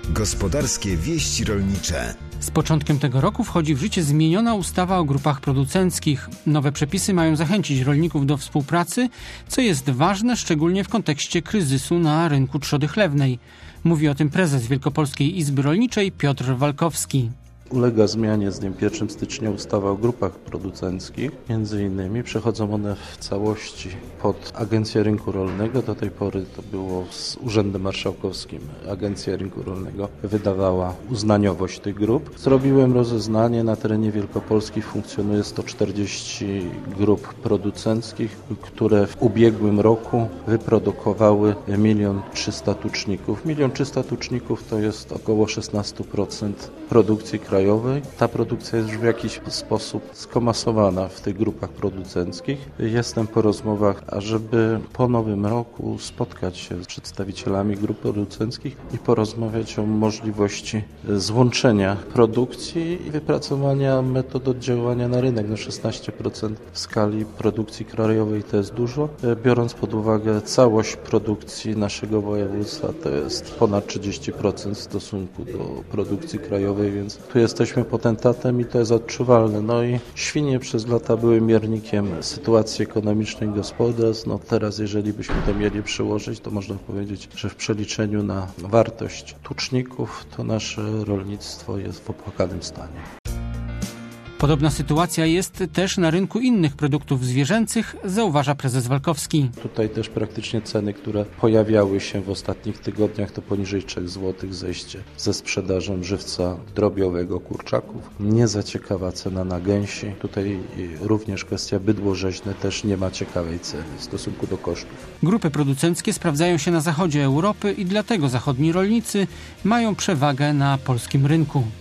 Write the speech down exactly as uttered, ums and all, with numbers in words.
Gospodarskie wieści rolnicze. Z początkiem tego roku wchodzi w życie zmieniona ustawa o grupach producenckich. Nowe przepisy mają zachęcić rolników do współpracy, co jest ważne szczególnie w kontekście kryzysu na rynku trzody chlewnej. Mówi o tym prezes Wielkopolskiej Izby Rolniczej Piotr Walkowski. Ulega zmianie z dniem pierwszego stycznia ustawa o grupach producenckich. Między innymi przechodzą one w całości pod Agencję Rynku Rolnego. Do tej pory to było z Urzędem Marszałkowskim. Agencja Rynku Rolnego wydawała uznaniowość tych grup. Zrobiłem rozeznanie. Na terenie Wielkopolski funkcjonuje sto czterdzieści grup producenckich, które w ubiegłym roku wyprodukowały milion trzysta tuczników. milion trzysta tuczników to jest około szesnaście procent produkcji krajowej. Ta produkcja jest już w jakiś sposób skomasowana w tych grupach producenckich. Jestem po rozmowach, ażeby po nowym roku spotkać się z przedstawicielami grup producenckich i porozmawiać o możliwości złączenia produkcji i wypracowania metod oddziaływania na rynek. No szesnaście procent w skali produkcji krajowej to jest dużo. Biorąc pod uwagę całość produkcji naszego województwa, to jest ponad trzydzieści procent w stosunku do produkcji krajowej, więc tu jesteśmy potentatem i to jest odczuwalne. No i świnie przez lata były miernikiem sytuacji ekonomicznej gospodarstw. No teraz, jeżeli byśmy to mieli przełożyć, to można powiedzieć, że w przeliczeniu na wartość tuczników, to nasze rolnictwo jest w opłakanym stanie. Podobna sytuacja jest też na rynku innych produktów zwierzęcych, zauważa prezes Walkowski. Tutaj też praktycznie ceny, które pojawiały się w ostatnich tygodniach, to poniżej trzech złotych zejście ze sprzedażą żywca drobiowego, kurczaków. Nie za ciekawa cena na gęsi. Tutaj również kwestia bydło rzeźne też nie ma ciekawej ceny w stosunku do kosztów. Grupy producenckie sprawdzają się na zachodzie Europy i dlatego zachodni rolnicy mają przewagę na polskim rynku.